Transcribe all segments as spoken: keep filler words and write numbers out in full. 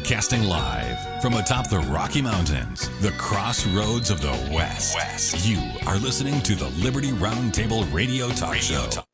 Broadcasting live from atop the Rocky Mountains, the crossroads of the West. West. You are listening to the Liberty Roundtable Radio Talk Radio Show. Talk.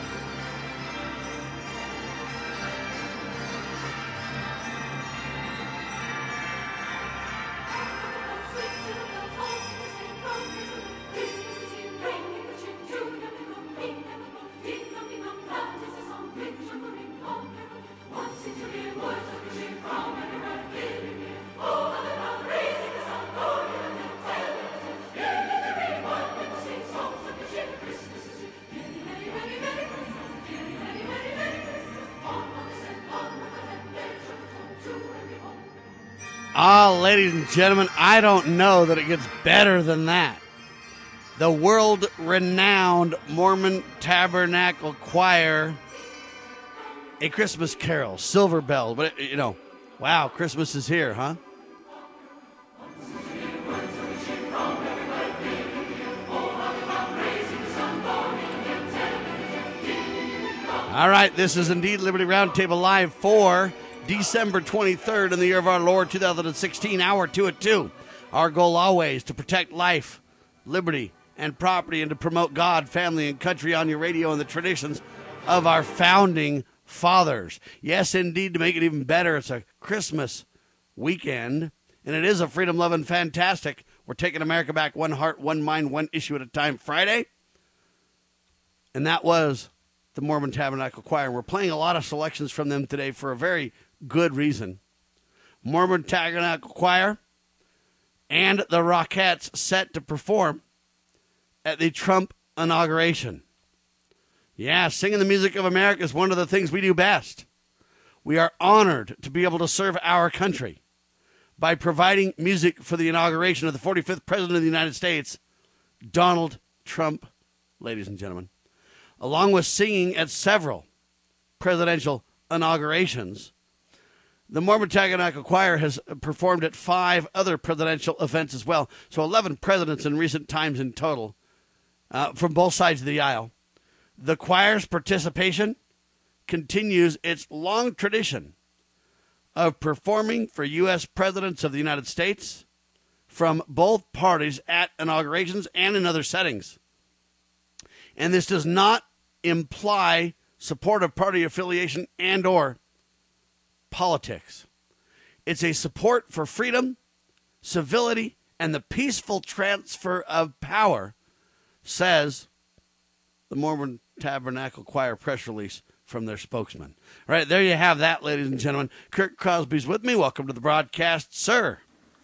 Ah, ladies and gentlemen, I don't know that it gets better than that. The world-renowned Mormon Tabernacle Choir, A Christmas Carol, Silver Bell. But, you know, wow, Christmas is here, huh? All right, this is indeed Liberty Roundtable Live for December twenty-third in the year of our Lord, two thousand sixteen, hour two at two. Our goal always to protect life, liberty, and property, and to promote God, family, and country on your radio and the traditions of our founding fathers. Yes, indeed, to make it even better, it's a Christmas weekend, and it is a freedom-loving fantastic. We're taking America back one heart, one mind, one issue at a time Friday. And that was the Mormon Tabernacle Choir. We're playing a lot of selections from them today for a very good reason. Mormon Tabernacle Choir and the Rockettes set to perform at the Trump inauguration. Yeah, singing the music of America is one of the things we do best. We are honored to be able to serve our country by providing music for the inauguration of the forty-fifth President of the United States, Donald Trump, ladies and gentlemen, along with singing at several presidential inaugurations. The Mormon Tabernacle Choir has performed at five other presidential events as well. So eleven presidents in recent times in total uh, from both sides of the aisle. The choir's participation continues its long tradition of performing for U S presidents of the United States from both parties at inaugurations and in other settings. And this does not imply support of party affiliation and or politics. It's a support for freedom, civility, and the peaceful transfer of power, says the Mormon Tabernacle Choir press release from their spokesman. All right, there you have that, ladies and gentlemen. Kirk Crosby's with me. Welcome to the broadcast, sir.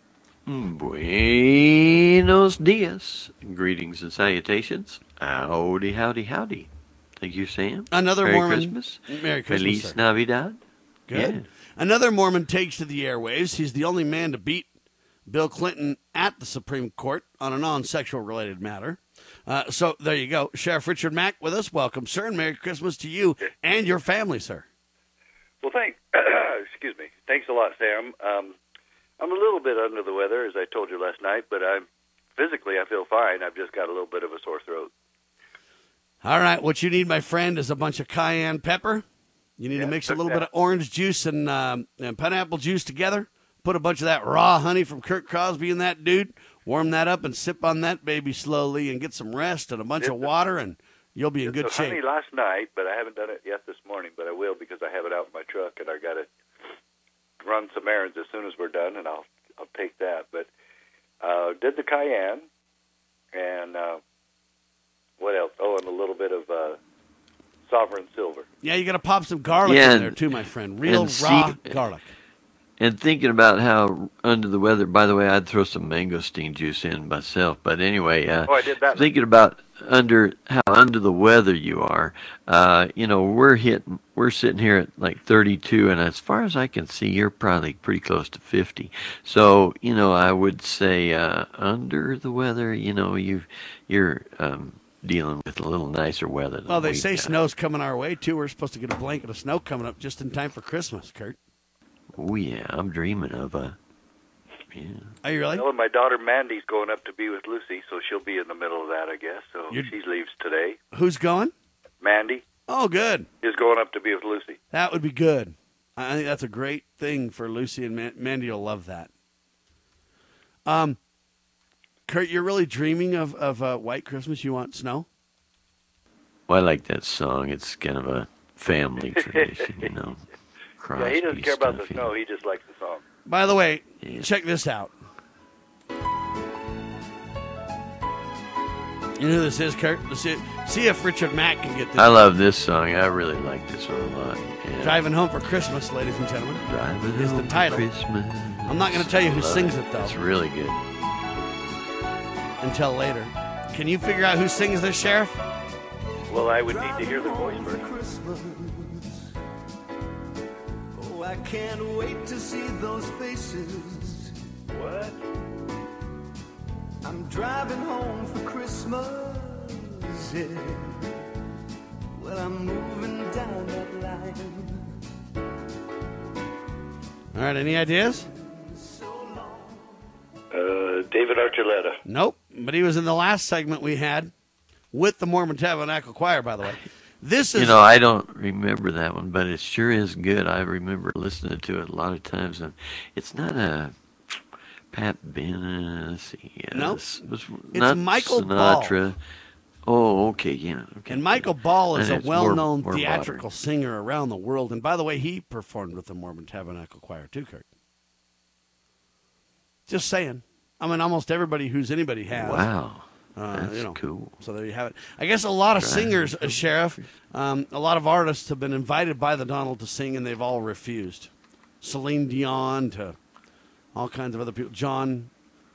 Buenos dias. Greetings and salutations. Howdy, howdy, howdy. Thank you, Sam. Another Merry Mormon. Christmas. Merry Christmas, Feliz sir. Navidad. Good. Yeah. Another Mormon takes to the airwaves. He's the only man to beat Bill Clinton at the Supreme Court on a non-sexual related matter. Uh, so there you go. Sheriff Richard Mack with us. Welcome, sir, and Merry Christmas to you and your family, sir. Well, thanks. Excuse me. Thanks a lot, Sam. Um, I'm a little bit under the weather, as I told you last night, but I'm physically I feel fine. I've just got a little bit of a sore throat. All right. What you need, my friend, is a bunch of cayenne pepper. You need yeah, to mix a little that. bit of orange juice and, um, and pineapple juice together. Put a bunch of that raw honey from Kirk Crosby in that, dude. Warm that up and sip on that baby slowly and get some rest and a bunch It's of water, and you'll be in good It's shape. honey last night, but I haven't done it yet this morning, but I will because I have it out in my truck, and I got to run some errands as soon as we're done, and I'll I'll take that. But uh, did the cayenne, and uh, what else? Oh, and a little bit of uh, Sovereign Silver. Yeah, you got to pop some garlic Yeah, in there too, my friend. Real and raw see- garlic. And thinking about how under the weather, by the way, I'd throw some mangosteen juice in myself. But anyway, uh, Oh, I did that. thinking about under how under the weather you are, uh, you know, we're hitting, we're sitting here at like thirty-two, and as far as I can see, you're probably pretty close to fifty. So, you know, I would say uh, under the weather, you know, you you're um, dealing with a little nicer weather. Than Well, they we've say got. snow's coming our way, too. We're supposed to get a blanket of snow coming up just in time for Christmas, Kurt. Oh yeah, I'm dreaming of a. Yeah. Are you really? Well, and my daughter Mandy's going up to be with Lucy, so she'll be in the middle of that, I guess. So You're- she leaves today. Who's going? Mandy Oh, good. is going up to be with Lucy. That would be good. I think that's a great thing for Lucy and Man- Mandy. Will love that. Um, Kurt, you're really dreaming of of uh, White Christmas. You want snow? Well, I like that song. It's kind of a family tradition, you know. Crosby Yeah, he doesn't care about stuff, the you snow. know. He just likes the song. By the way, Yeah. check this out. You know who this is, Kurt? Let's see, see if Richard Mack can get this. I love this song. I really like this one a lot. Yeah. Driving Home for Christmas, ladies and gentlemen. Driving is the Home for title. Christmas. I'm not going to tell you who Love sings it, though, It's really good. until later. Can you figure out who sings this, Sheriff? Well, I would need to hear the voice first. Christmas. Oh, I can't wait to see those faces. What? I'm driving home for Christmas. Yeah. Well, I'm moving down that line. All right, any ideas? Uh, David Archuleta. Nope, but he was in the last segment we had with the Mormon Tabernacle Choir, by the way. This is... You know, I don't remember that one, but it sure is good. I remember listening to it a lot of times, and it's not a Pat Ben. Let's see. Yes. No, It was it's not Michael Ball. Sinatra. Oh, okay, yeah. Okay. And Michael Ball is And a it's more- well-known more theatrical modern. singer around the world. And by the way, he performed with the Mormon Tabernacle Choir too, Kurt. Just saying. I mean, almost everybody who's anybody has. Wow. Uh, That's you know, cool. So there you have it. I guess a lot of Right. singers, uh, Sheriff, um, a lot of artists have been invited by the Donald to sing, and they've all refused. Celine Dion to all kinds of other people. John,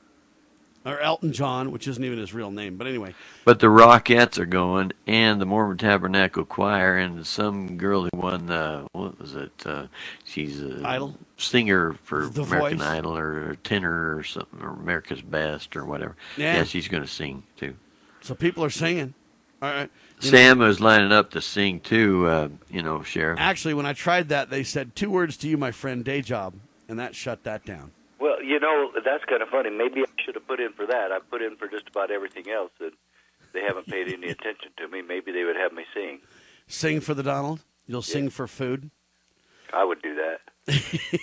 or Elton John, which isn't even his real name. But anyway, But the Rockettes are going, and the Mormon Tabernacle Choir, and some girl who won the, what was it? Uh, she's a Idol? singer for The American Voice? Idol, or a tenor, or something, or America's Best, or whatever. Yeah. Yeah, she's going to sing, too. so people are singing. All right. You know, Sam was lining up to sing, too, uh, you know, Sheriff. actually, when I tried that, they said two words to you, my friend, day job, and that shut that down. Well, you know, that's kind of funny. Maybe I should have put in for that. I put in for just about everything else, and they haven't paid any attention to me. Maybe they would have me sing. Sing for the Donald. You'll sing Yeah. for food. I would do that.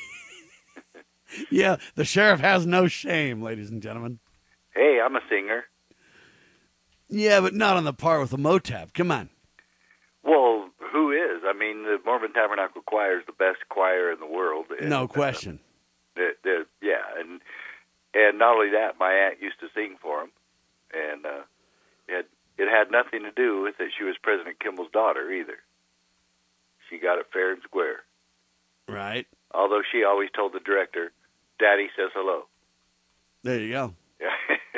Yeah, the sheriff has no shame, ladies and gentlemen. Hey, I'm a singer. Yeah, but not on the par with the Motab. Come on. Well, who is? I mean, the Mormon Tabernacle Choir is the best choir in the world. And, No question. Uh, the, the, yeah, and and not only that, my aunt used to sing for him, and uh, it it had nothing to do with that she was President Kimball's daughter either. She got it fair and square. Right. Although she always told the director, "Daddy says hello." There you go. Yeah.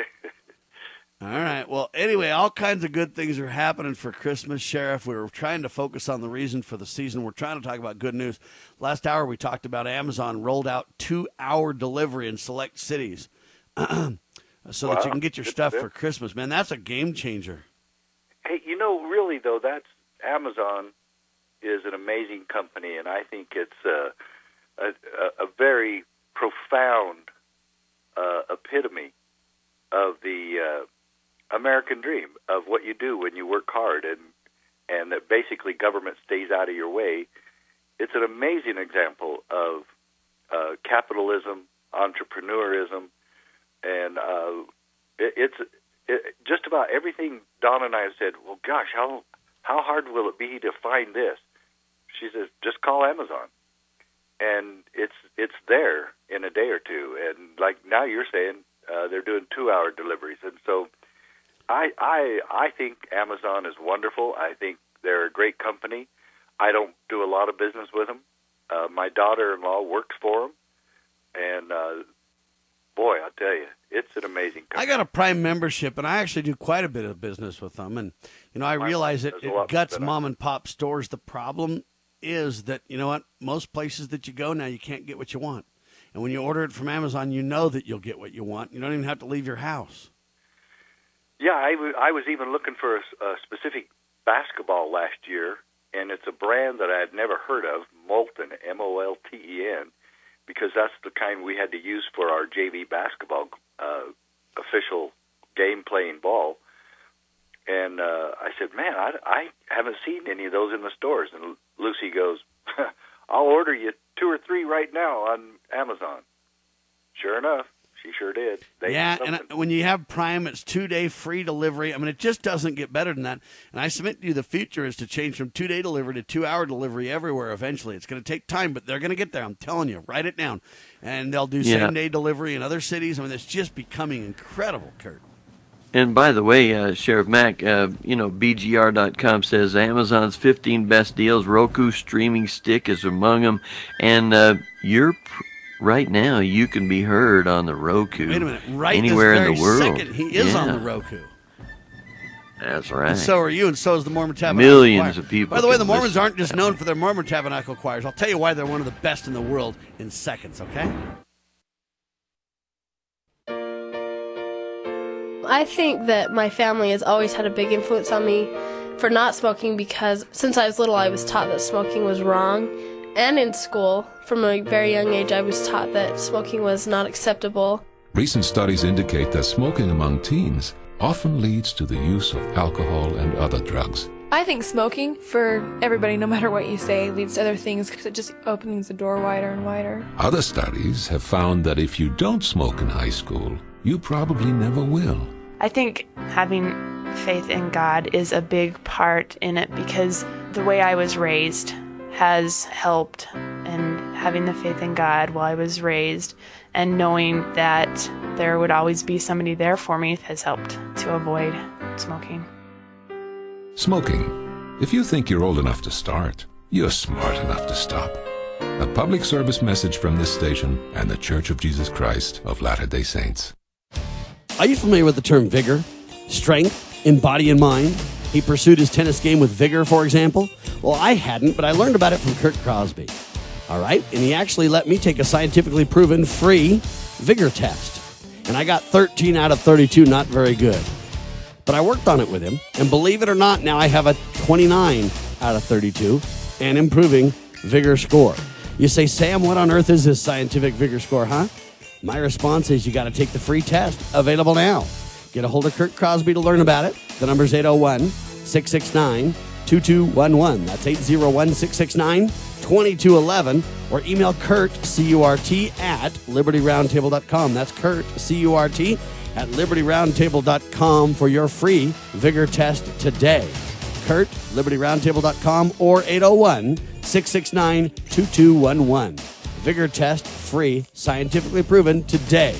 All right. Well, anyway, all kinds of good things are happening for Christmas, Sheriff. We were trying to focus on the reason for the season. We're trying to talk about good news. Last hour, we talked about Amazon rolled out two-hour delivery in select cities so Wow. that you can get your Good stuff for for Christmas. Man, that's a game changer. Hey, you know, really though, that's Amazon is an amazing company, and I think it's a a, a very profound uh, epitome of the uh, American dream of what you do when you work hard, and and that basically government stays out of your way. It's an amazing example of uh, capitalism, entrepreneurism, and uh, it, it's it, just about everything. Dawn and I have said, well, gosh, how how hard will it be to find this? She says, just call Amazon, and it's it's there in a day or two. And like now you're saying, uh, they're doing two-hour deliveries, and so I I I think Amazon is wonderful. I think they're a great company. I don't do a lot of business with them. Uh, my daughter-in-law works for them, and uh, boy, I'll tell you, it's an amazing company. I got a Prime membership, and I actually do quite a bit of business with them. And, you know, I realize it, There's a it lot guts that I- mom and pop stores. The problem is that, you know what, most places that you go now, you can't get what you want. And when you order it from Amazon, you know that you'll get what you want. You don't even have to leave your house. Yeah, I, w- I was even looking for a, s- a specific basketball last year, and it's a brand that I had never heard of, Molten, M O L T E N, because that's the kind we had to use for our J V basketball uh, official game-playing ball. And uh, I said, man, I, I haven't seen any of those in the stores. And Lucy goes, I'll order you two or three right now on Amazon. Sure enough, she sure did. They yeah, and I, when you have Prime, it's two-day free delivery. I mean, it just doesn't get better than that. And I submit to you, the future is to change from two-day delivery to two-hour delivery everywhere eventually. It's going to take time, but they're going to get there. I'm telling you. Write it down. And they'll do yeah. same-day delivery in other cities. I mean, it's just becoming incredible, Kurt. And by the way, uh, Sheriff Mack, uh, you know, B G R dot com says Amazon's fifteen best deals. Roku streaming stick is among them. And uh, you're... Pr- Right now, you can be heard on the Roku. Wait a minute. Right anywhere this very in the world. second, he is yeah. on the Roku. That's right. And so are you, and so is the Mormon Tabernacle Millions Choir. of people. By the way, the Mormons listen. aren't just known for their Mormon Tabernacle choirs. I'll tell you why they're one of the best in the world in seconds, okay? I think that my family has always had a big influence on me for not smoking because since I was little, I was taught that smoking was wrong. And in school, from a very young age, I was taught that smoking was not acceptable. Recent studies indicate that smoking among teens often leads to the use of alcohol and other drugs. I think smoking, for everybody, no matter what you say, leads to other things because it just opens the door wider and wider. Other studies have found that if you don't smoke in high school, you probably never will. I think having faith in God is a big part in it because the way I was raised has helped, and having the faith in God while I was raised and knowing that there would always be somebody there for me has helped to avoid smoking. Smoking. If you think you're old enough to start, you're smart enough to stop. A public service message from this station and the Church of Jesus Christ of Latter-day Saints. Are you familiar with the term vigor, strength in body and mind? He pursued his tennis game with vigor, for example. Well, I hadn't, but I learned about it from Kurt Crosby. All right? And he actually let me take a scientifically proven free vigor test. And I got thirteen out of thirty-two, not very good. But I worked on it with him. And believe it or not, now I have a twenty-nine out of thirty-two and improving vigor score. You say, Sam, what on earth is this scientific vigor score, huh? My response is you got to take the free test. Available now. Get a hold of Kurt Crosby to learn about it. The number's eight oh one, six six nine, two two one one. That's eight oh one, six six nine, two two one one. Or email Kurt, C U R T, at liberty roundtable dot com. That's Kurt, C U R T, at liberty roundtable dot com for your free vigor test today. Kurt, liberty roundtable dot com, or eight oh one, six six nine, two two one one. Vigor test, free, scientifically proven today.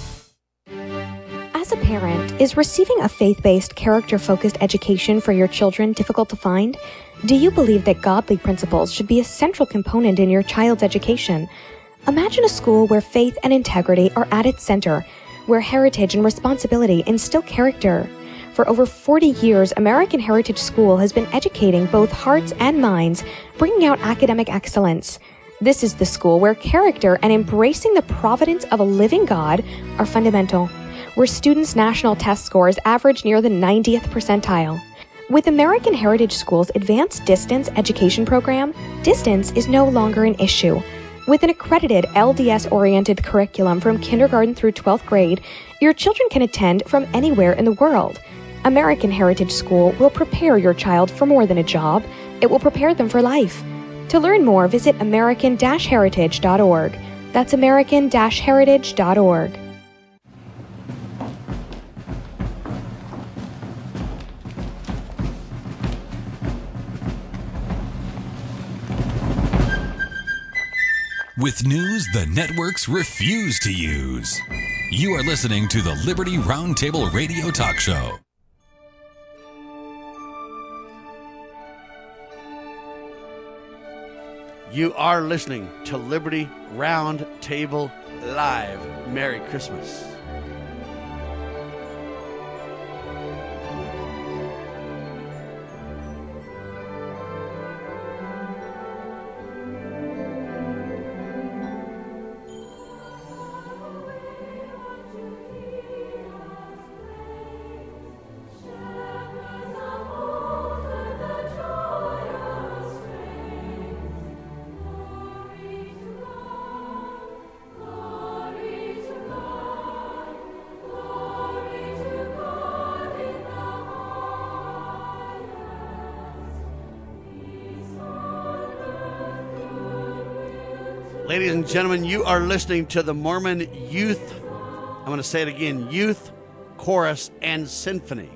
As a parent, is receiving a faith-based, character-focused education for your children difficult to find? Do you believe that godly principles should be a central component in your child's education? Imagine a school where faith and integrity are at its center, where heritage and responsibility instill character. For over forty years, American Heritage School has been educating both hearts and minds, bringing out academic excellence. This is the school where character and embracing the providence of a living God are fundamental, where students' national test scores average near the ninetieth percentile. With American Heritage School's Advanced Distance Education Program, distance is no longer an issue. With an accredited L D S-oriented curriculum from kindergarten through twelfth grade, your children can attend from anywhere in the world. American Heritage School will prepare your child for more than a job. It will prepare them for life. To learn more, visit american dash heritage dot org. That's american dash heritage dot org. With news the networks refuse to use. You are listening to the Liberty Roundtable Radio Talk Show. You are listening to Liberty Roundtable Live. Merry Christmas. Ladies and gentlemen, you are listening to the Mormon Youth, I'm going to say it again, Youth, Chorus, and Symphony.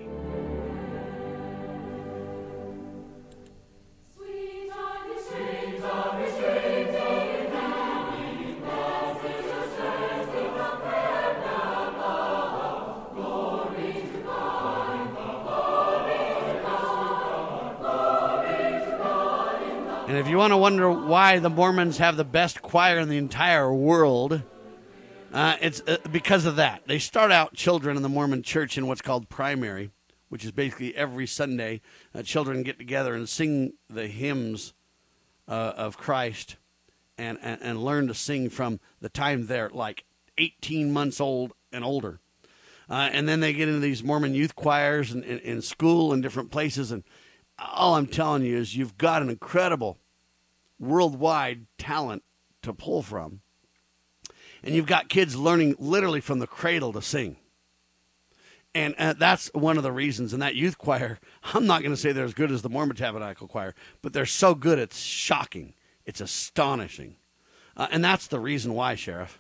And if you want to wonder why the Mormons have the best choir in the entire world, uh, it's uh, because of that. They start out children in the Mormon church in what's called primary, which is basically every Sunday, uh, children get together and sing the hymns uh, of Christ and, and, and learn to sing from the time they're like eighteen months old and older. Uh, and then they get into these Mormon youth choirs in, in, in school and different places. And all I'm telling you is you've got an incredible worldwide talent to pull from. And you've got kids learning literally from the cradle to sing. And uh, that's one of the reasons. And that youth choir, I'm not going to say they're as good as the Mormon Tabernacle Choir, but they're so good it's shocking. It's astonishing. Uh, and that's the reason why, Sheriff.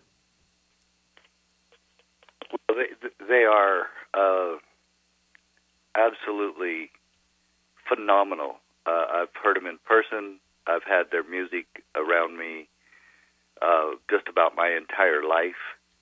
Well, they, they are uh, absolutely phenomenal. Uh, I've heard them in person. I've had their music around me uh, just about my entire life,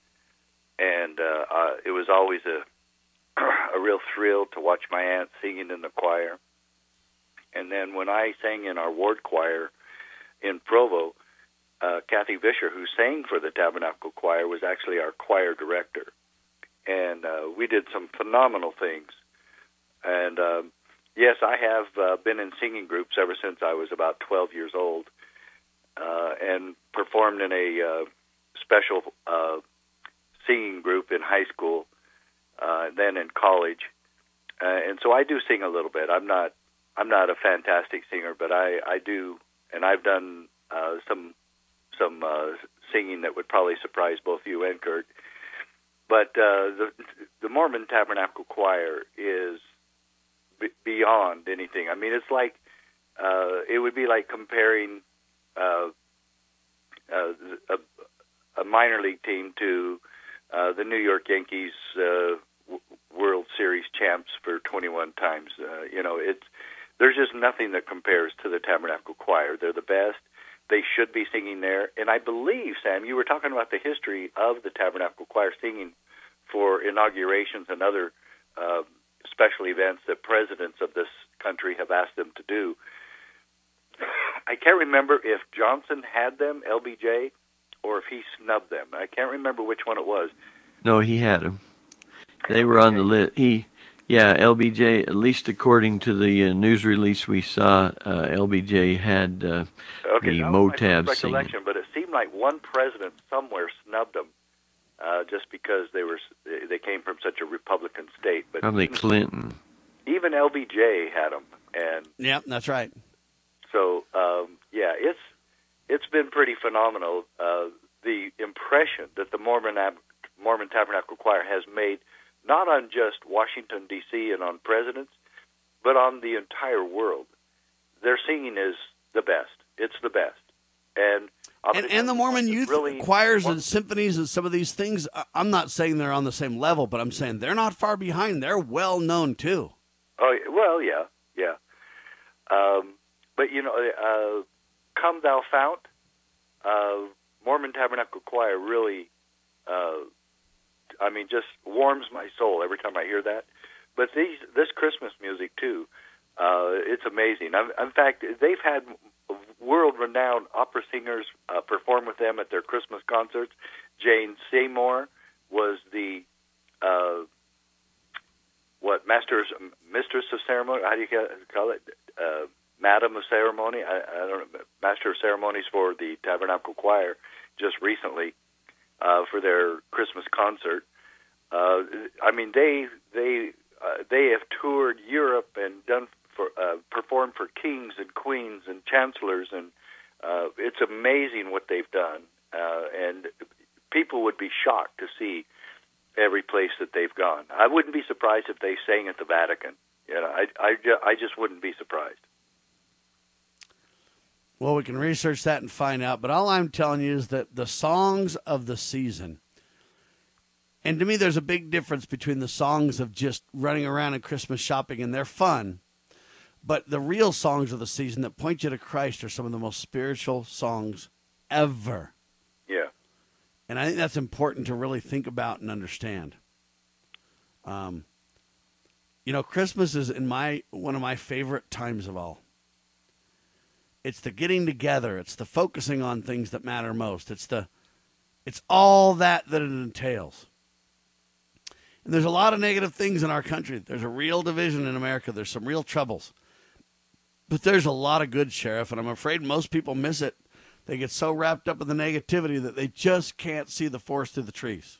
and uh, uh, it was always a a real thrill to watch my aunt singing in the choir. And then when I sang in our ward choir in Provo, uh, Kathy Vischer, who sang for the Tabernacle Choir, was actually our choir director, and uh, we did some phenomenal things. And um, yes, I have uh, been in singing groups ever since I was about twelve years old, uh, and performed in a uh, special uh, singing group in high school, uh, then in college. Uh, and so I do sing a little bit. I'm not I'm not a fantastic singer, but I, I do, and I've done uh, some some uh, singing that would probably surprise both you and Kurt. But uh, the the Mormon Tabernacle Choir is beyond anything. I mean, it's like uh, it would be like comparing uh, uh, a, a minor league team to uh, the New York Yankees uh, w- World Series champs for twenty-one times. Uh, you know, it's there's just nothing that compares to the Tabernacle Choir. They're the best. They should be singing there. And I believe, Sam, you were talking about the history of the Tabernacle Choir singing for inaugurations and other uh, special events that presidents of this country have asked them to do. I can't remember if Johnson had them, L B J, or if he snubbed them. I can't remember which one it was. No, he had them. They were on the list. He, yeah, L B J, at least according to the uh, news release we saw, uh, L B J had uh, okay, the that was my Motab first singing. recollection, but it seemed like one president somewhere snubbed them. Uh, just because they were they came from such a Republican state, but Probably even, Clinton. Even L B J had them, and yeah, that's right. So um, yeah, it's it's been pretty phenomenal. Uh, the impression that the Mormon Mormon Tabernacle Choir has made, not on just Washington D C and on presidents, but on the entire world. Their singing is the best. It's the best, and. And, and the Mormon youth really choirs and symphonies and some of these things, I'm not saying they're on the same level, but I'm saying they're not far behind. They're well known, too. Oh, well, yeah, yeah. Um, but, you know, uh, Come Thou Fount, uh, Mormon Tabernacle Choir really, uh, I mean, just warms my soul every time I hear that. But these, this Christmas music, too, uh, it's amazing. In fact, they've had world-renowned opera singers uh, perform with them at their Christmas concerts. Jane Seymour was the uh, what master, mistress of ceremony. How do you call it? Uh, Madam of ceremony. I, I don't know. Master of ceremonies for the Tabernacle Choir just recently uh, for their Christmas concert. Uh, I mean, they they uh, they have toured Europe and done. For, uh, performed for kings and queens and chancellors, and uh, it's amazing what they've done. Uh, and people would be shocked to see every place that they've gone. I wouldn't be surprised if they sang at the Vatican. You know, I, I, I just wouldn't be surprised. Well, we can research that and find out. But all I'm telling you is that the songs of the season, and to me there's a big difference between the songs of just running around and Christmas shopping, and they're fun. But the real songs of the season that point you to Christ are some of the most spiritual songs ever. Yeah. And I think that's important to really think about and understand. Um, you know, Christmas is in my one of my favorite times of all. It's the getting together. It's the focusing on things that matter most. It's the, it's all that that it entails. And there's a lot of negative things in our country. There's a real division in America. There's some real troubles. But there's a lot of good, Sheriff, and I'm afraid most people miss it. They get so wrapped up in the negativity that they just can't see the forest through the trees.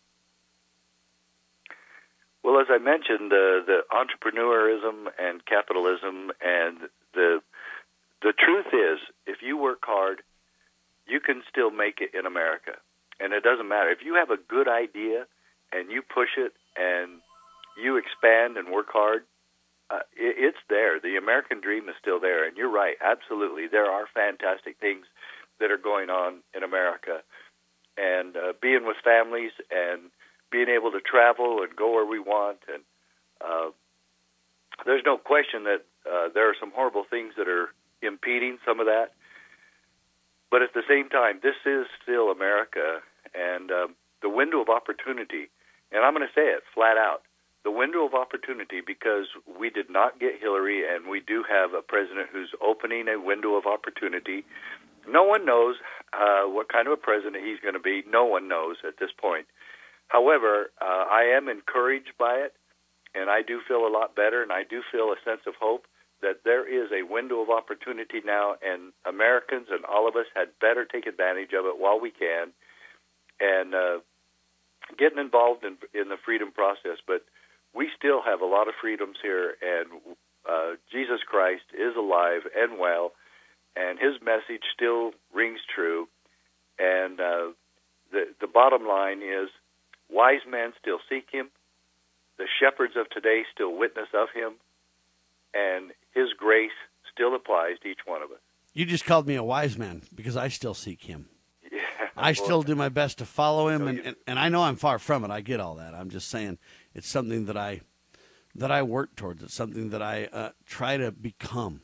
Well, as I mentioned, uh, the entrepreneurism and capitalism, and the the truth is, if you work hard, you can still make it in America. And it doesn't matter. If you have a good idea and you push it and you expand and work hard, Uh, it, it's there. The American dream is still there. And you're right, absolutely. There are fantastic things that are going on in America. And uh, being with families and being able to travel and go where we want. And uh, there's no question that uh, there are some horrible things that are impeding some of that. But at the same time, this is still America. And um, the window of opportunity, and I'm going to say it flat out, the window of opportunity, because we did not get Hillary, and we do have a president who's opening a window of opportunity. No one knows uh, what kind of a president he's going to be. No one knows at this point. However, uh, I am encouraged by it, and I do feel a lot better, and I do feel a sense of hope that there is a window of opportunity now, and Americans and all of us had better take advantage of it while we can, and uh, getting involved in, in the freedom process. But we still have a lot of freedoms here, and uh, Jesus Christ is alive and well, and his message still rings true. And uh, the, the bottom line is, wise men still seek him, the shepherds of today still witness of him, and his grace still applies to each one of us. You just called me a wise man because I still seek him. Yeah, I well, still do my best to follow him, no, and, you, and, and I know I'm far from it. I get all that. I'm just saying it's something that I that I work towards. It's something that I uh, try to become.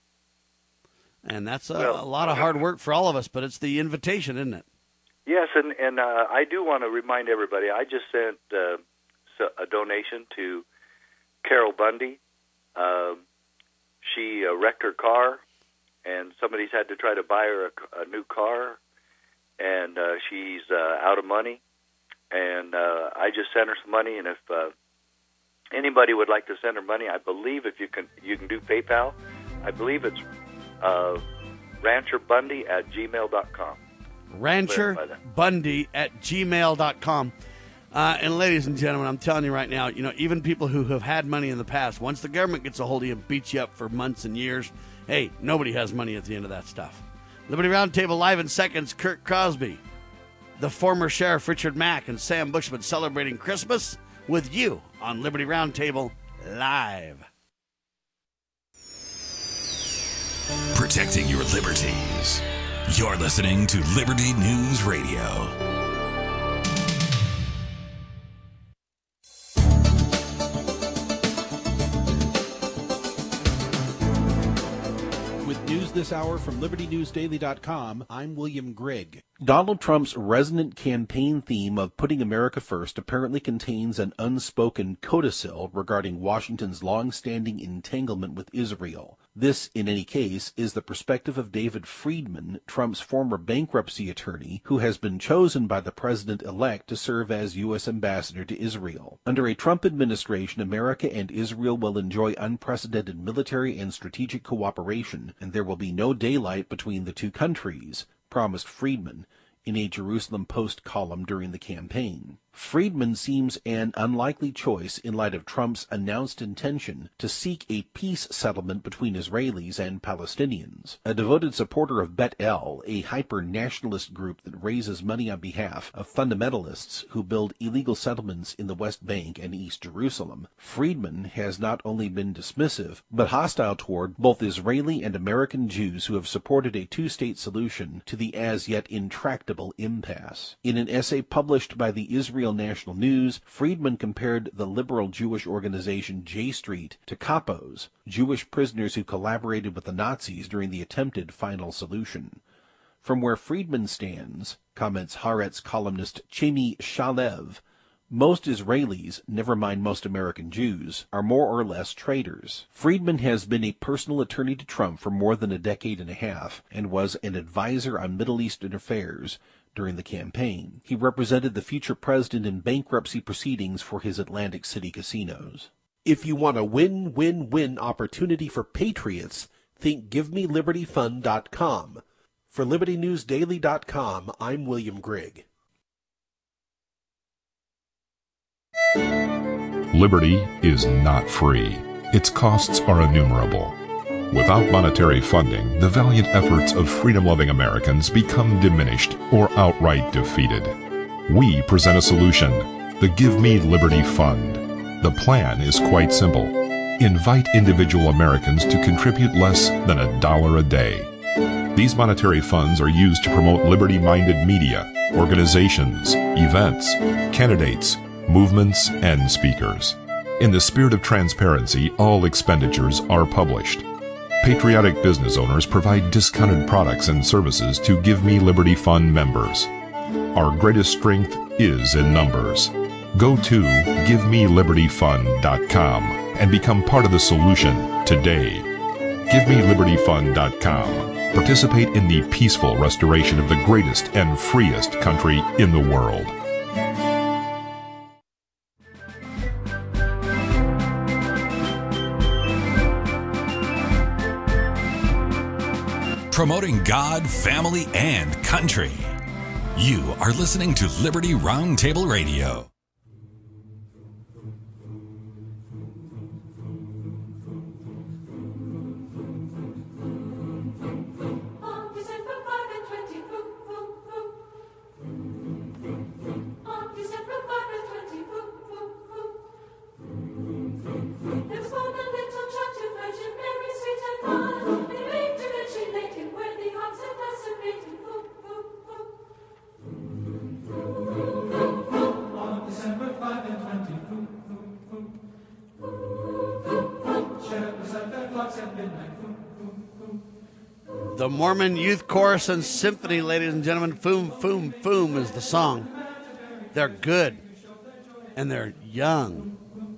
And that's a, well, a lot of hard work for all of us, but it's the invitation, isn't it? Yes, and, and uh, I do want to remind everybody, I just sent uh, a donation to Carol Bundy. Uh, she uh, wrecked her car, and somebody's had to try to buy her a, a new car, and uh, she's uh, out of money. And uh, I just sent her some money, and if uh, anybody would like to send her money, I believe if you can you can do PayPal. I believe it's uh, rancher bundy at gmail dot com. rancher bundy at gmail dot com. Uh, and ladies and gentlemen, I'm telling you right now, you know, even people who have had money in the past, once the government gets a hold of you and beats you up for months and years, hey, nobody has money at the end of that stuff. Liberty Roundtable live in seconds. Kirk Crosby, the former Sheriff Richard Mack, and Sam Bushman celebrating Christmas with you on Liberty Roundtable live. Protecting your liberties. You're listening to Liberty News Radio. With news this hour from Liberty News Daily dot com, I'm William Grigg. Donald Trump's resonant campaign theme of putting America first apparently contains an unspoken codicil regarding Washington's long-standing entanglement with Israel. This, in any case, is the perspective of David Friedman, Trump's former bankruptcy attorney, who has been chosen by the president-elect to serve as U S ambassador to Israel. Under a Trump administration, America and Israel will enjoy unprecedented military and strategic cooperation, and there will be no daylight between the two countries, promised Friedman in a Jerusalem Post column during the campaign. Friedman seems an unlikely choice in light of Trump's announced intention to seek a peace settlement between Israelis and Palestinians. A devoted supporter of Bet El, a hyper-nationalist group that raises money on behalf of fundamentalists who build illegal settlements in the West Bank and East Jerusalem, Friedman has not only been dismissive, but hostile toward both Israeli and American Jews who have supported a two-state solution to the as-yet intractable impasse. In an essay published by the Israel National News, Friedman compared the liberal Jewish organization J Street to capos, Jewish prisoners who collaborated with the Nazis during the attempted final solution. From where Friedman stands, comments Haaretz columnist Chemi Shalev, most Israelis, never mind most American Jews, are more or less traitors. Friedman has been a personal attorney to Trump for more than a decade and a half, and was an advisor on Middle Eastern affairs during the campaign. He represented the future president in bankruptcy proceedings for his Atlantic City casinos. If you want a win-win-win opportunity for patriots, think give me liberty fund dot com. For liberty news daily dot com, I'm William Grigg. Liberty is not free. Its costs are innumerable. Without monetary funding, the valiant efforts of freedom-loving Americans become diminished or outright defeated. We present a solution, the Give Me Liberty Fund. The plan is quite simple. Invite individual Americans to contribute less than a dollar a day. These monetary funds are used to promote liberty-minded media, organizations, events, candidates, movements, and speakers. In the spirit of transparency, all expenditures are published. Patriotic business owners provide discounted products and services to Give Me Liberty Fund members. Our greatest strength is in numbers. Go to give me liberty fund dot com and become part of the solution today. give me liberty fund dot com. Participate in the peaceful restoration of the greatest and freest country in the world. Promoting God, family, and country. You are listening to Liberty Roundtable Radio. The Mormon Youth Chorus and Symphony, ladies and gentlemen. Foom, foom, foom is the song. They're good. And they're young.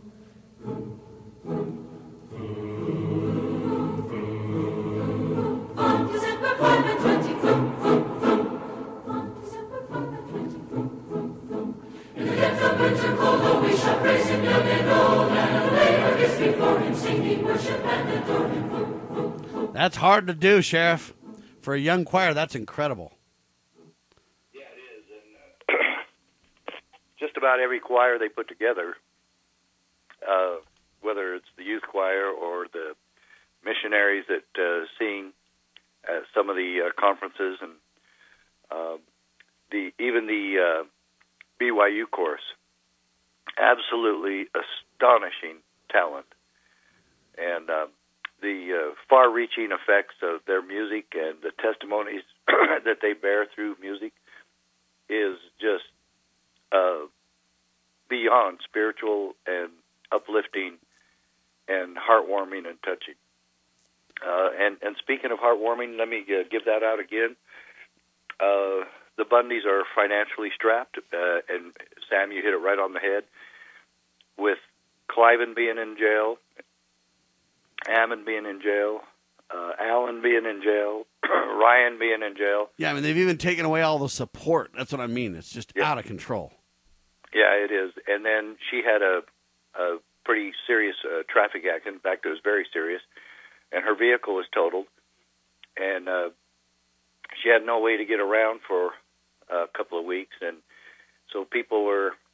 On December fifth and twenty, foom, foom, foom. On December fifth and twenty, foom, foom, foom. In the depth of winter cold, oh, we shall praise him young and old, and lay our gifts before him, singing, worship, and adore him. Foom, foom, foom. That's hard to do, Sheriff. For a young choir, that's incredible. Yeah, it is. And uh, just about every choir they put together, uh, whether it's the youth choir or the missionaries that uh, sing at some of the uh, conferences, and uh, the even the uh, B Y U chorus, absolutely astonishing talent. And uh, the uh, far-reaching effects of their music and the testimonies that they bear through music is just uh, beyond spiritual and uplifting and heartwarming and touching. Uh, and, and speaking of heartwarming, let me uh, give that out again. Uh, the Bundys are financially strapped, uh, and Sam, you hit it right on the head, with Cliven being in jail, Ammon being in jail, uh, Alan being in jail, Ryan being in jail. Yeah, I mean, they've even taken away all the support. That's what I mean. It's just yeah. out of control. Yeah, it is. And then she had a, a pretty serious uh, traffic accident. In fact, it was very serious. And her vehicle was totaled. And uh, she had no way to get around for a couple of weeks. And so people were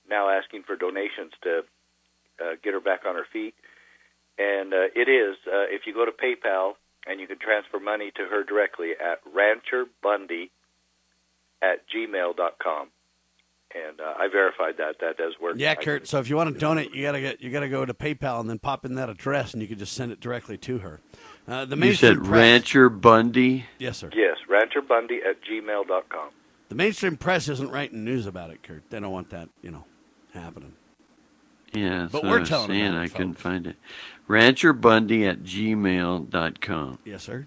now asking for donations to uh, get her back on her feet. And uh, it is, uh, if you go to PayPal, and you can transfer money to her directly at rancherbundy at gmail dot com. And uh, I verified that. That does work. Yeah, Kurt. So if you want to donate, you gotta get you gotta go to PayPal and then pop in that address, and you can just send it directly to her. Uh, the you said press, Rancher Bundy? Yes, sir. Yes, rancherbundy at gmail dot com. The mainstream press isn't writing news about it, Kurt. They don't want that, you know, happening. Yeah, that's but what we're I was telling saying. about it, I folks. couldn't find it. Rancher Bundy at gmail dot com. Yes, sir.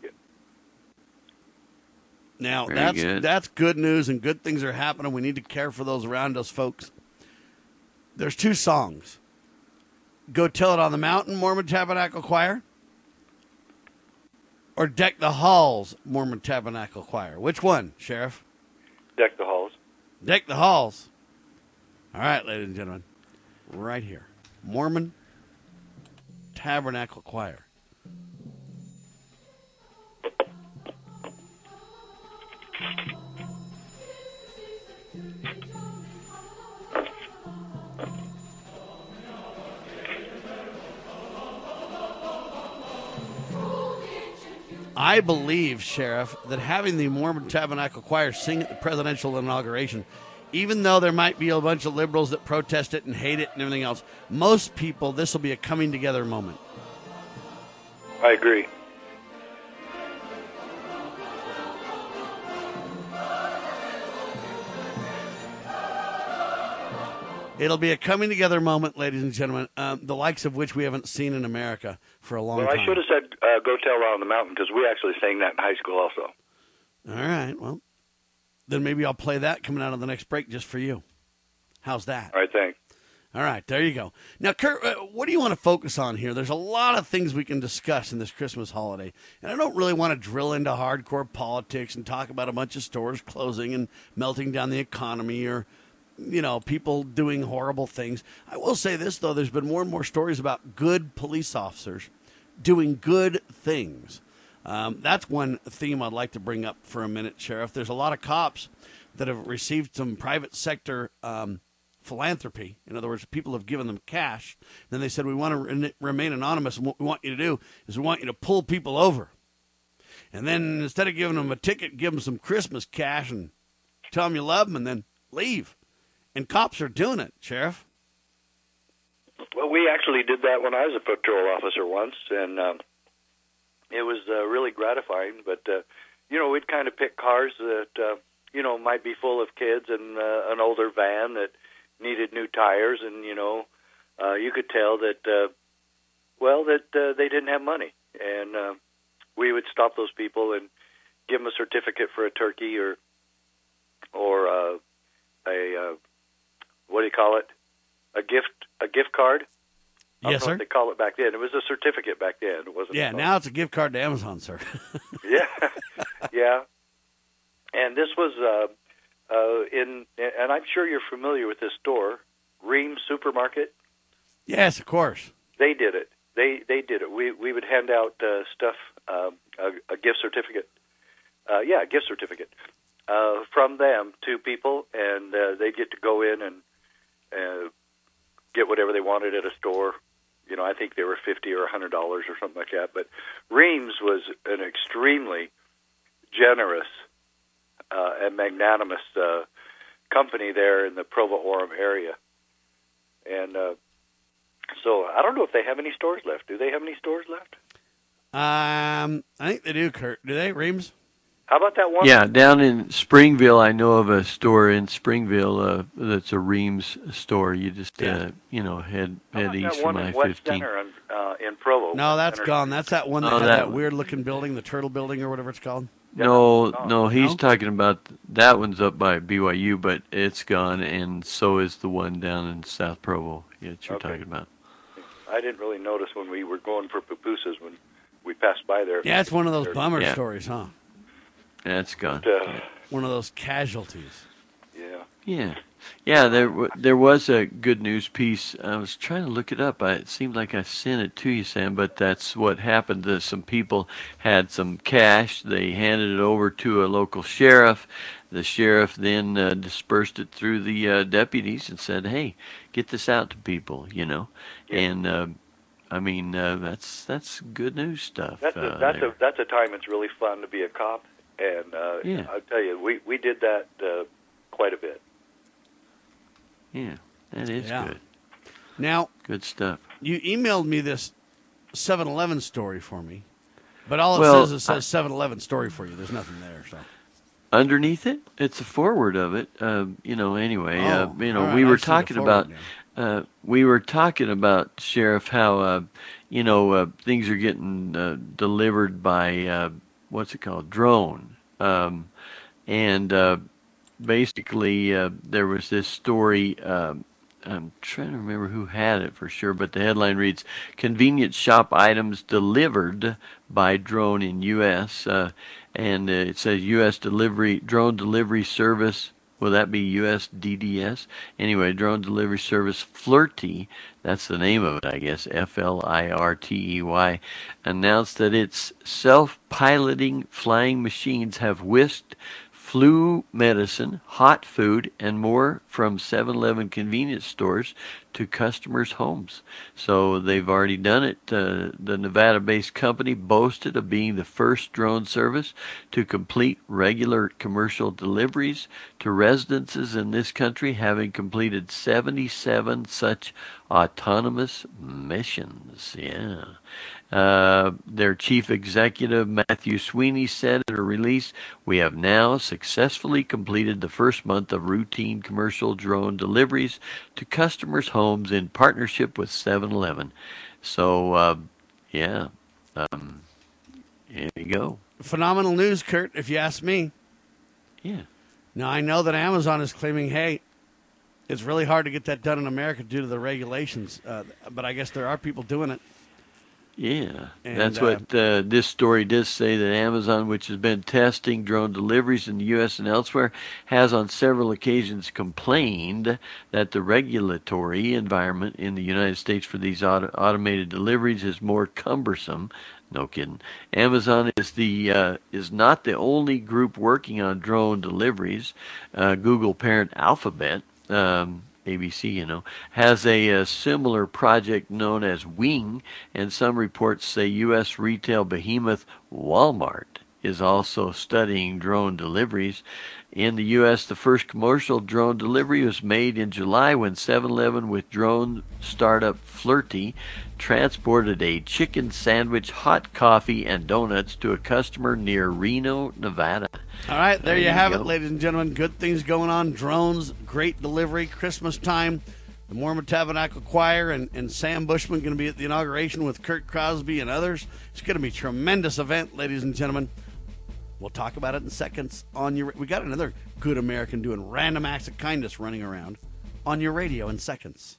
Now, Very that's good. that's good news, and good things are happening. We need to care for those around us, folks. There's two songs. Go Tell It on the Mountain, Mormon Tabernacle Choir, or Deck the Halls, Mormon Tabernacle Choir. Which one, Sheriff? Deck the Halls. Deck the Halls. All right, ladies and gentlemen, right here. Mormon Tabernacle Choir. I believe, Sheriff, that having the Mormon Tabernacle Choir sing at the presidential inauguration, even though there might be a bunch of liberals that protest it and hate it and everything else, most people, this will be a coming together moment. I agree. It'll be a coming together moment, ladies and gentlemen, um, the likes of which we haven't seen in America for a long Well, time. I should have said uh, Go Tell It on the Mountain, because we actually sang that in high school also. All right, well, then maybe I'll play that coming out of the next break just for you. How's that? All right, thanks. All right, there you go. Now, Kurt, uh, what do you want to focus on here? There's a lot of things we can discuss in this Christmas holiday, and I don't really want to drill into hardcore politics and talk about a bunch of stores closing and melting down the economy or, you know, people doing horrible things. I will say this, though. There's been more and more stories about good police officers doing good things. Um, that's one theme I'd like to bring up for a minute, Sheriff. There's a lot of cops that have received some private sector um, philanthropy. In other words, people have given them cash. Then they said, we want to re- remain anonymous, and what we want you to do is we want you to pull people over. And then instead of giving them a ticket, give them some Christmas cash and tell them you love them and then leave. And cops are doing it, Sheriff. Well, we actually did that when I was a patrol officer once, and um, it was uh, really gratifying. But, uh, you know, we'd kind of pick cars that, uh, you know, might be full of kids and uh, an older van that needed new tires, and, you know, uh, you could tell that, uh, well, that uh, they didn't have money. And uh, we would stop those people and give them a certificate for a turkey or, or uh, a... Uh, what do you call it? A gift, a gift card. I Yes, don't know sir. what they call it back then. It was a certificate back then. It wasn't. Yeah, a now it's a gift card to Amazon, sir. yeah, yeah. And this was uh, uh, in, and I'm sure you're familiar with this store, Ream Supermarket. Yes, of course. They did it. They they did it. We we would hand out uh, stuff, um, a, a gift certificate. Uh, yeah, a gift certificate uh, from them to people, and uh, they get to go in and. Uh, get whatever they wanted at a store. You know, I think they were fifty or a hundred dollars or something like that. But Reams was an extremely generous uh, and magnanimous uh, company there in the Provo-Orem area. And uh, so I don't know if they have any stores left. Do they have any stores left? Um, I think they do, Kurt. Do they, Reams? How about that one? Yeah, down in Springville, I know of a store in Springville uh, that's a Reams store. You just, Yeah. uh, you know, head How head about east that one from in I West fifteen. Center in, uh, in Provo? No, that's Center. gone. That's that one that Oh, had that that one. weird-looking building, the Turtle Building or whatever it's called. No, Oh, no, he's no? talking about that one's up by B Y U, but it's gone, and so is the one down in South Provo that you're Okay. talking about. I didn't really notice when we were going for pupusas when we passed by there. Yeah, it's one of those There- bummer Yeah. stories, huh? That's gone. Uh, One of those casualties. yeah. Yeah. Yeah, there w- there was a good news piece. I was trying to look it up. I, it seemed like I sent it to you, Sam, but that's what happened. Uh, some people had some cash. They handed it over to a local sheriff. The sheriff then uh, dispersed it through the uh, deputies and said, "Hey, get this out to people," you know. Yeah. And uh, I mean, uh, that's that's good news stuff. That's a, uh, that's there. a that's a time it's really fun to be a cop, and uh, Yeah. I'll tell you, we we did that uh, quite a bit. Yeah, that is Yeah. good. Now, Good stuff. you emailed me this seven eleven story for me, but all it Well, says is it says seven eleven story for you. There's nothing there, so. Underneath it, it's a forward of it. Uh, you know. Anyway, uh, Oh, you know, all right, we I were see the talking forward about. now. Uh, we were talking about, Sheriff, how uh, you know uh, things are getting uh, delivered by uh, what's it called, drone, um, and uh, basically uh, there was this story. Um, I'm trying to remember who had it for sure, but the headline reads, "Convenience shop items delivered by drone in U S" Uh, and uh, it says U S delivery drone delivery service. Will that be U S D D S? Anyway, drone delivery service Flirtey, that's the name of it, I guess, F L I R T E Y, announced that its self-piloting flying machines have whisked flu medicine, hot food, and more from seven eleven convenience stores to customers' homes. So they've already done it. Uh, the Nevada-based company boasted of being the first drone service to complete regular commercial deliveries to residences in this country, having completed seventy-seven such autonomous missions. Yeah. Uh, their chief executive, Matthew Sweeney, said in a release, "We have now successfully completed the first month of routine commercial drone deliveries to customers' homes in partnership with seven eleven. So, uh, yeah, um, here you go. Phenomenal news, Kurt, if you ask me. Yeah. Now, I know that Amazon is claiming, hey, it's really hard to get that done in America due to the regulations, uh, but I guess there are people doing it. Yeah, And, that's uh, what uh, this story does say, that Amazon, which has been testing drone deliveries in the U S and elsewhere, has on several occasions complained that the regulatory environment in the United States for these auto- automated deliveries is more cumbersome. No kidding. Amazon is the uh, is not the only group working on drone deliveries. Uh, Google parent Alphabet, um, A B C, you know, has a, a similar project known as Wing, and some reports say U S retail behemoth Walmart is also studying drone deliveries. In the U S, the first commercial drone delivery was made in July when seven eleven with drone startup Flirtey transported a chicken sandwich, hot coffee, and donuts to a customer near Reno, Nevada. All right, there, There you you have go. it, ladies and gentlemen. Good things going on. Drones, great delivery, Christmas time. The Mormon Tabernacle Choir and, and Sam Bushman going to be at the inauguration with Kurt Crosby and others. It's going to be a tremendous event, ladies and gentlemen. We'll talk about it in seconds on your. We got another good American doing random acts of kindness running around on your radio in seconds.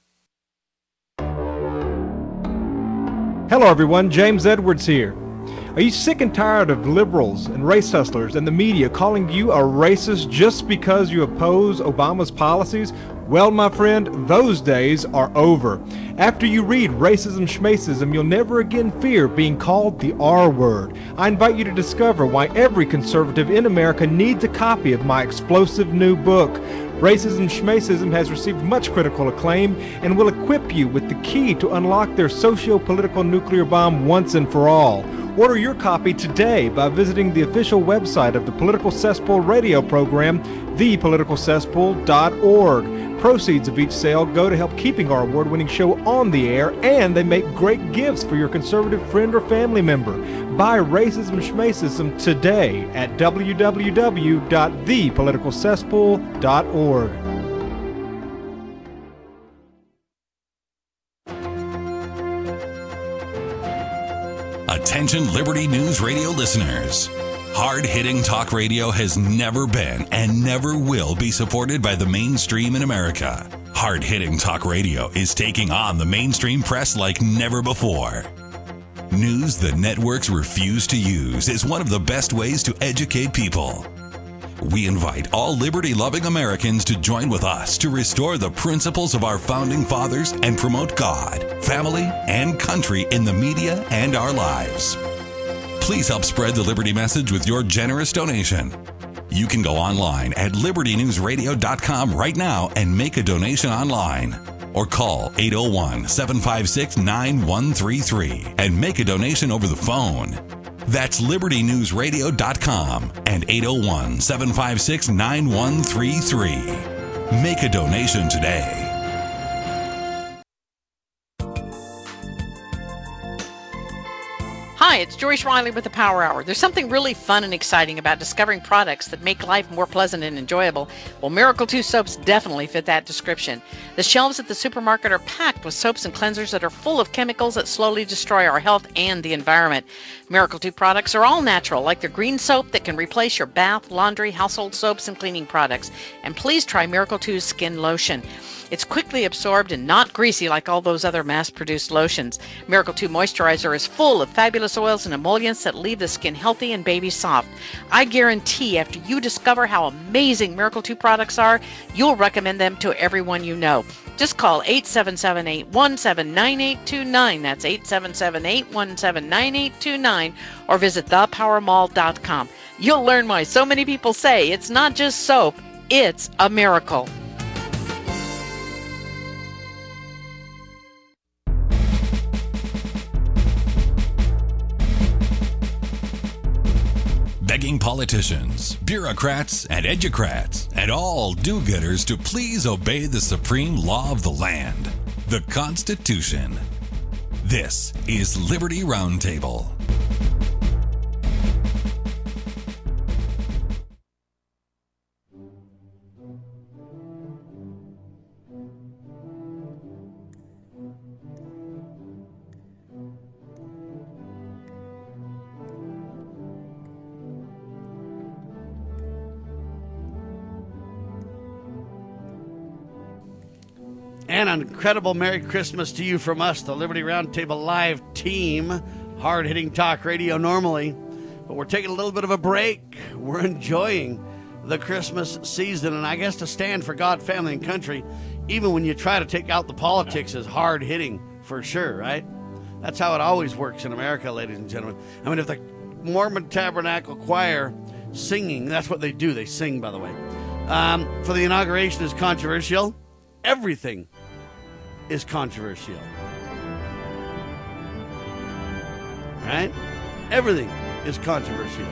Hello, everyone. James Edwards here. Are you sick and tired of liberals and race hustlers and the media calling you a racist just because you oppose Obama's policies? Well, my friend, those days are over. After you read Racism Schmacism, you'll never again fear being called the R word. I invite you to discover why every conservative in America needs a copy of my explosive new book. Racism Schmacism has received much critical acclaim and will equip you with the key to unlock their socio-political nuclear bomb once and for all. Order your copy today by visiting the official website of the Political Cesspool radio program, the political cesspool dot org. Proceeds of each sale go to help keeping our award-winning show on the air, and they make great gifts for your conservative friend or family member. Buy Racism Schmacism today at w w w dot the political cesspool dot org. Attention Liberty News Radio listeners. Hard-hitting talk radio has never been and never will be supported by the mainstream in America. Hard-hitting talk radio is taking on the mainstream press like never before. News the networks refuse to use is one of the best ways to educate people. We invite all liberty-loving Americans to join with us to restore the principles of our founding fathers and promote God, family, and country in the media and our lives. Please help spread the Liberty message with your generous donation. You can go online at liberty news radio dot com right now and make a donation online. Or call eight oh one, seven five six, nine one three three and make a donation over the phone. That's liberty news radio dot com and eight oh one, seven five six, nine one three three. Make a donation today. Hi, it's Joyce Riley with the Power Hour. There's something really fun and exciting about discovering products that make life more pleasant and enjoyable. Well, Miracle two soaps definitely fit that description. The shelves at the supermarket are packed with soaps and cleansers that are full of chemicals that slowly destroy our health and the environment. Miracle two products are all natural, like their green soap that can replace your bath, laundry, household soaps, and cleaning products. And please try Miracle two's skin lotion. It's quickly absorbed and not greasy like all those other mass-produced lotions. Miracle two Moisturizer is full of fabulous oils and emollients that leave the skin healthy and baby soft. I guarantee after you discover how amazing Miracle two products are, you'll recommend them to everyone you know. Just call eight seven seven, eight one seven, nine eight two nine. That's eight seven seven, eight one seven, nine eight two nine. Or visit the power mall dot com. You'll learn why so many people say it's not just soap, it's a miracle. Begging politicians, bureaucrats, and educrats, and all do-gooders to please obey the supreme law of the land, the Constitution. This is Liberty Roundtable. And an incredible Merry Christmas to you from us, the Liberty Roundtable Live team. Hard-hitting talk radio normally, but we're taking a little bit of a break. We're enjoying the Christmas season, and I guess to stand for God, family, and country, even when you try to take out the politics, is hard-hitting for sure, right? That's how it always works in America, ladies and gentlemen. I mean, if the Mormon Tabernacle Choir singing, that's what they do. They sing, by the way. Um, for the inauguration is controversial. Everything is controversial. Right? Everything is controversial.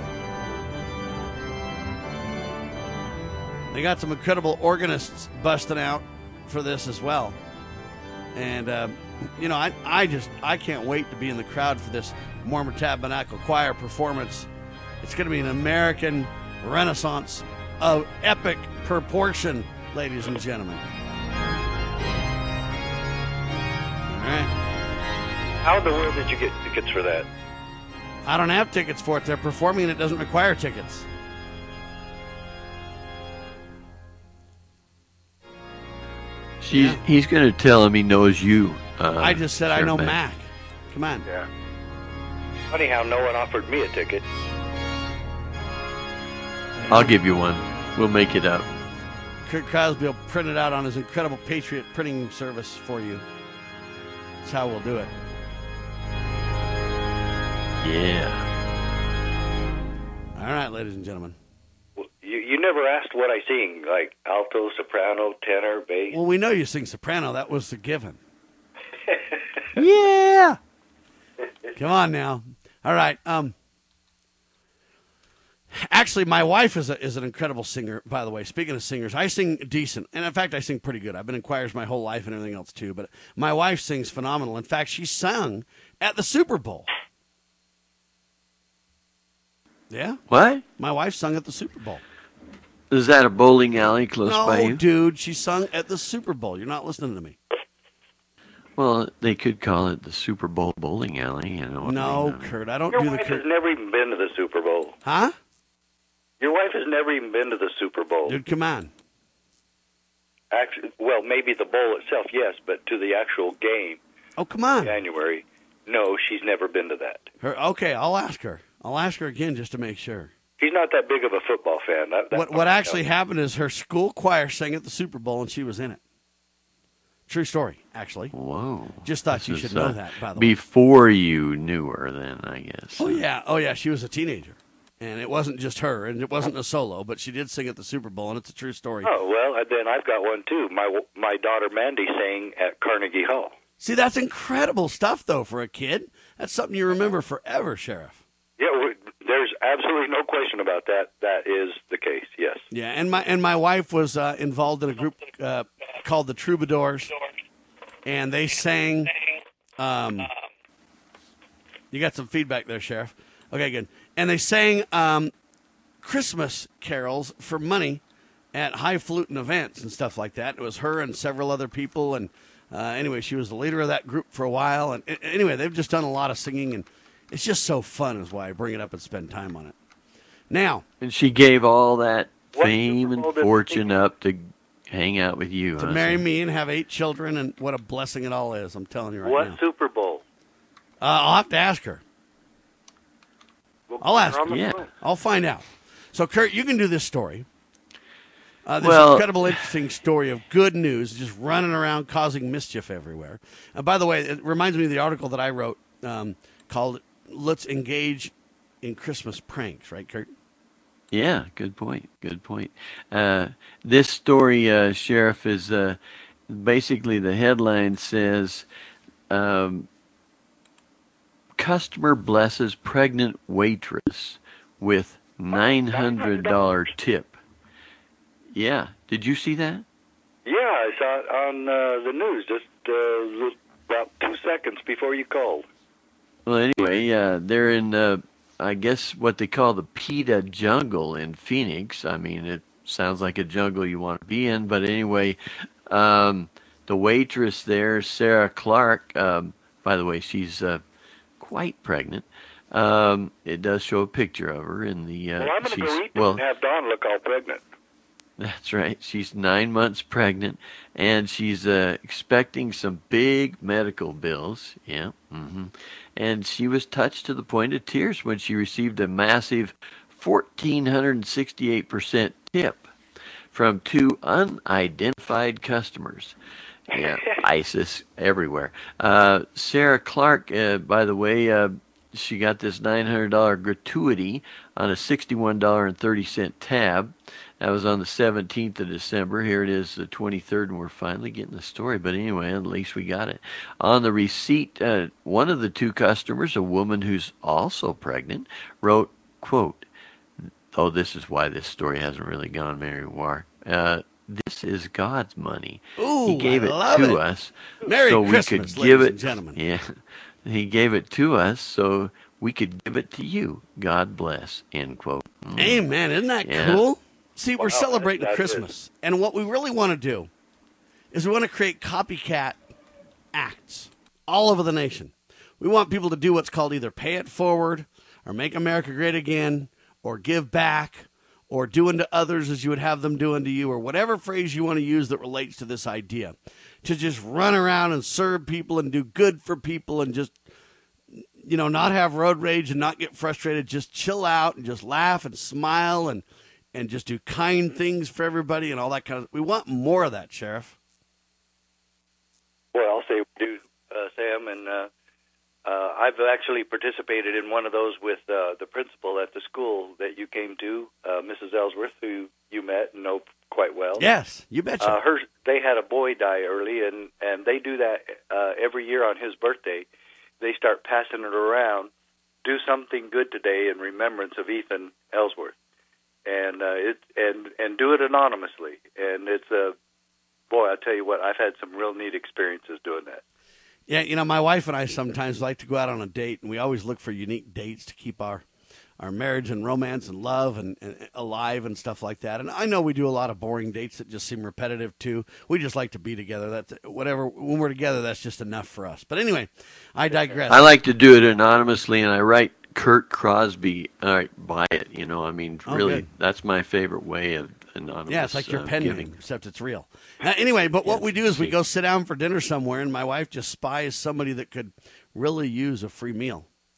They got some incredible organists busting out for this as well. And, uh, you know, I, I just, I can't wait to be in the crowd for this Mormon Tabernacle Choir performance. It's going to be an American Renaissance of epic proportion, ladies and gentlemen. All right. How in the world did you get tickets for that? I don't have tickets for it. They're performing and it doesn't require tickets. She's, Yeah. He's going to tell him he knows you. Uh, I just said I know Mac. Mac. Come on. Yeah. Funny how no one offered me a ticket. I'll give you one. We'll make it up. Kurt Crosby will print it out on his incredible Patriot printing service for you. That's how we'll do it. Yeah. All right, ladies and gentlemen. Well, you, you never asked what I sing, like alto, soprano, tenor, bass. Well, we know you sing soprano. That was the given. Yeah. Come on now. All right. Um. Actually, my wife is a, is an incredible singer, by the way. Speaking of singers, I sing decent. And, in fact, I sing pretty good. I've been in choirs my whole life and everything else, too. But my wife sings phenomenal. In fact, she sung at the Super Bowl. Yeah? What? My wife sung at the Super Bowl. Is that a bowling alley close no, by you? dude, she sung at the Super Bowl. You're not listening to me. Well, they could call it the Super Bowl bowling alley. You know. No, Kurt, I don't Your do the wife Kurt. has never even been to the Super Bowl. Huh? Your wife has never even been to the Super Bowl. Dude, come on. Actually, well, maybe the bowl itself, yes, but to the actual game. Oh, come on. January, no, she's never been to that. Her, okay, I'll ask her. I'll ask her again just to make sure. he's not that big of a football fan. That, that what what actually happened is her school choir sang at the Super Bowl, and she was in it. True story, actually. Whoa. Just thought This you is, should know uh, that, by the way. Before you knew her, then, I guess. Oh, yeah. Oh, yeah. She was a teenager. And it wasn't just her, and it wasn't a solo, but she did sing at the Super Bowl, and it's a true story. Oh, well, and then I've got one, too. My my daughter Mandy sang at Carnegie Hall. See, that's incredible stuff, though, for a kid. That's something you remember forever, Sheriff. Yeah, we, there's absolutely no question about that. That is the case, yes. Yeah, and my and my wife was uh, involved in a group uh, called the Troubadours, and they sang. Um, you got some feedback there, Sheriff. Okay, good. And they sang um, Christmas carols for money at highfalutin events and stuff like that. It was her and several other people, and uh, anyway, she was the leader of that group for a while. And anyway, they've just done a lot of singing, and it's just so fun is why I bring it up and spend time on it. Now, and she gave all that fame and Super Bowl fortune up to hang out with you. to huh, marry son? me and have eight children, and what a blessing it all is. I'm telling you right What now. Super Bowl? Uh, I'll have to ask her. I'll ask We're on her. the Yeah. phone. I'll find out. So, Kurt, you can do this story. Uh, this Well- incredible, interesting story of good news just running around causing mischief everywhere. And by the way, it reminds me of the article that I wrote um, called Let's Engage in Christmas Pranks, right, Kurt? Yeah, good point. Good point. Uh, this story, uh, Sheriff, is uh, basically the headline says, um, customer blesses pregnant waitress with nine hundred dollars tip. Yeah. Did you see that? Yeah, I saw it on uh, the news just uh, about two seconds before you called. Well, anyway, uh, they're in, uh, I guess, what they call the PETA jungle in Phoenix. I mean, it sounds like a jungle you want to be in. But anyway, um, the waitress there, Sarah Clark, um, by the way, she's uh, quite pregnant. Um, it does show a picture of her in the. Uh, Well, I'm going to she's go eat well. and have Dawn look all pregnant. That's right. She's nine months pregnant, and she's uh, expecting some big medical bills. Yeah. Mm-hmm. And she was touched to the point of tears when she received a massive one thousand four hundred sixty-eight percent tip from two unidentified customers. Yeah, ISIS everywhere. Uh, Sarah Clark, uh, by the way, uh, she got this nine hundred dollars gratuity on a sixty-one dollars and thirty cents tab. That was on the seventeenth of December. Here it is, the twenty-third, and we're finally getting the story. But anyway, at least we got it. On the receipt, uh, one of the two customers, a woman who's also pregnant, wrote, quote, oh, this is why this story hasn't really gone very far. Uh, this is God's money. Ooh, he gave I it love to it. us Merry so Christmas, we could ladies give it. and gentlemen. Yeah, he gave it to us so we could give it to you. God bless. End quote. Mm. Amen. Isn't that Yeah. cool? See, we're Wow, celebrating that- that Christmas. And what we really want to do is we want to create copycat acts all over the nation. We want people to do what's called either pay it forward or make America great again or give back or do unto others as you would have them do unto you, or whatever phrase you want to use that relates to this idea. To just run around and serve people and do good for people and just, you know, not have road rage and not get frustrated. Just chill out and just laugh and smile and, and just do kind things for everybody and all that kind of. We want more of that, Sheriff. Well, I'll say we do, uh, Sam, and uh, uh, I've actually participated in one of those with uh, the principal at the school that you came to, uh, Missus Ellsworth, who you met and know quite well. Yes, you betcha. Uh, her, they had a boy die early, and, and they do that uh, every year on his birthday. They start passing it around. Do something good today in remembrance of Ethan Ellsworth, and uh, it and and do it anonymously. And it's a boy. I tell you what, I've had some real neat experiences doing that. Yeah, you know, my wife and I sometimes like to go out on a date, and we always look for unique dates to keep our, our marriage and romance and love and, and alive and stuff like that. And I know we do a lot of boring dates that just seem repetitive too. We just like to be together. That's whatever. When we're together, that's just enough for us. But anyway, I digress. I like to do it anonymously, and I write Kurt Crosby uh, by it. You know, I mean, Oh, really, good. that's my favorite way of anonymous. Yeah, it's like your uh, pen giving. name, except it's real. Uh, anyway, but what Yes, we do is we see. go sit down for dinner somewhere, and my wife just spies somebody that could really use a free meal.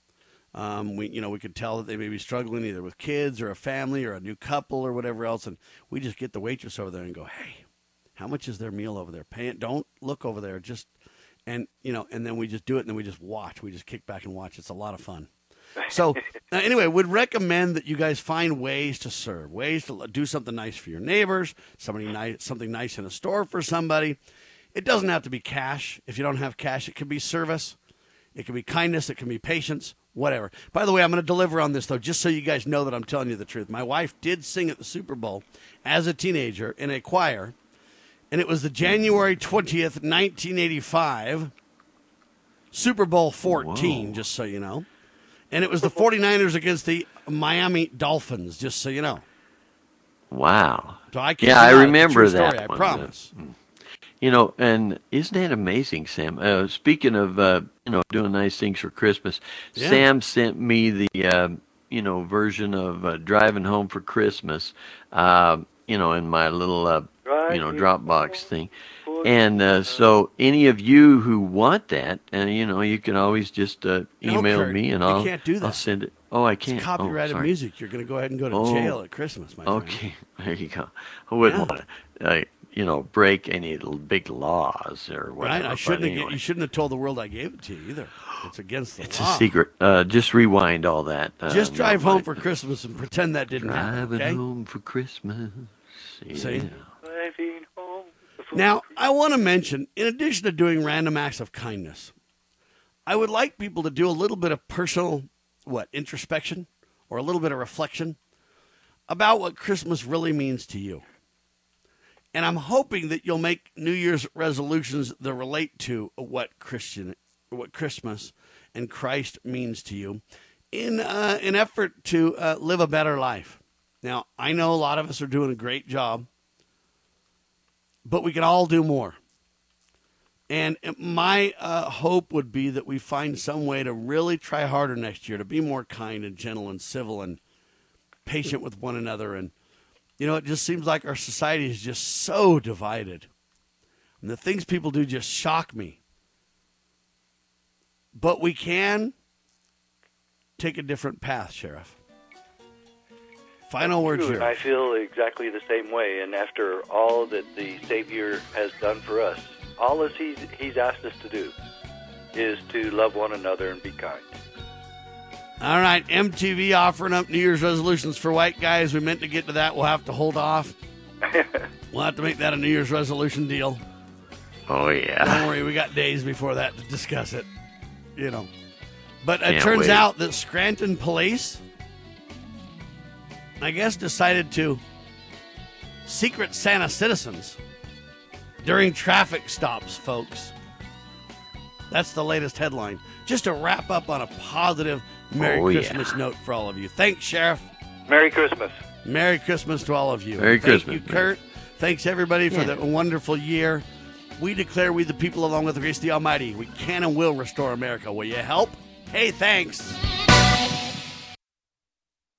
Um, we, you know, we could tell that they may be struggling either with kids or a family or a new couple or whatever else, and we just get the waitress over there and go, "Hey, how much is their meal over there? Pay it. Don't look over there. Just." And, you know, and then we just do it, and then we just watch. We just kick back and watch. It's a lot of fun. So, uh, anyway, would recommend that you guys find ways to serve, ways to do something nice for your neighbors, somebody nice, something nice in a store for somebody. It doesn't have to be cash. If you don't have cash, it can be service. It can be kindness. It can be patience, whatever. By the way, I'm going to deliver on this, though, just so you guys know that I'm telling you the truth. My wife did sing at the Super Bowl as a teenager in a choir. And it was the January twentieth, nineteen eighty-five, Super Bowl fourteen, Whoa. Just so you know. And it was the 49ers against the Miami Dolphins, just so you know. Wow. So I yeah, I remember story, that I one. promise. You know, and isn't that amazing, Sam? Uh, speaking of, uh, you know, doing nice things for Christmas, yeah. Sam sent me the, uh, you know, version of uh, Driving Home for Christmas, uh, you know, in my little... Uh, you know, Dropbox thing. And uh, so any of you who want that, and uh, you know, you can always just uh, email no, Kurt, me and you I'll, can't do that. I'll send it. Oh, I can't. It's copyrighted oh, music. You're going to go ahead and go to oh, jail at Christmas, my friend. Okay, there you go. I wouldn't Yeah. want to, uh, you know, break any l- big laws or whatever. Right? I shouldn't have, anyway. You shouldn't have told the world I gave it to you either. It's against the It's law. a secret. Uh, just rewind all that. Uh, Just drive no, home I- for Christmas and pretend that didn't happen, Driving okay? home for Christmas. Yeah. See? Now, I want to mention, in addition to doing random acts of kindness, I would like people to do a little bit of personal, what, introspection or a little bit of reflection about what Christmas really means to you. And I'm hoping that you'll make New Year's resolutions that relate to what Christian, what Christmas and Christ means to you in uh, an effort to uh, live a better life. Now, I know a lot of us are doing a great job, but we can all do more. And my uh, hope would be that we find some way to really try harder next year, to be more kind and gentle and civil and patient with one another. And, you know, it just seems like our society is just so divided. And the things people do just shock me. But we can take a different path, Sheriff. Final words, True, and Sheriff. I feel exactly the same way. And after all that the Savior has done for us, all that he's, he's asked us to do is to love one another and be kind. All right, M T V offering up New Year's resolutions for white guys. We meant to get to that. We'll have to hold off. We'll have to make that a New Year's resolution deal. Oh, yeah. Don't worry, we got days before that to discuss it. You know. But it Can't turns wait. out that Scranton Police, I guess, decided to secret Santa citizens during traffic stops, folks. That's the latest headline. Just to wrap up on a positive Merry Oh, yeah. Christmas note for all of you. Thanks, Sheriff. Merry Christmas. Merry Christmas to all of you. Merry And thank Christmas, you, Kurt. Thanks, everybody, for Yeah. the wonderful year. We declare we the people, along with the grace of the Almighty, we can and will restore America. Will you help? Hey, thanks.